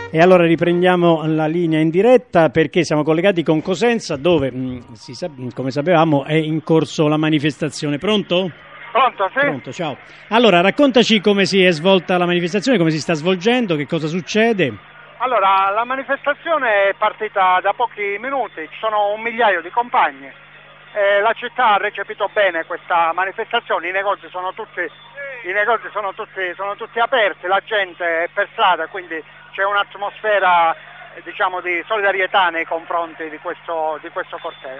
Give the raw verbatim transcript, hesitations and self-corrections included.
E allora riprendiamo la linea in diretta perché siamo collegati con Cosenza dove, mh, si sa, come sapevamo, è in corso la manifestazione. Pronto? Pronto, sì? Pronto, ciao. Allora, raccontaci come si è svolta la manifestazione, come si sta svolgendo, che cosa succede. Allora, la manifestazione è partita da pochi minuti, ci sono un migliaio di compagni. Eh, la città ha recepito bene questa manifestazione, i negozi sono tutti, i negozi sono tutti, sono tutti aperti, la gente è per strada, quindi c'è un'atmosfera eh, diciamo di solidarietà nei confronti di questo, di questo corteo.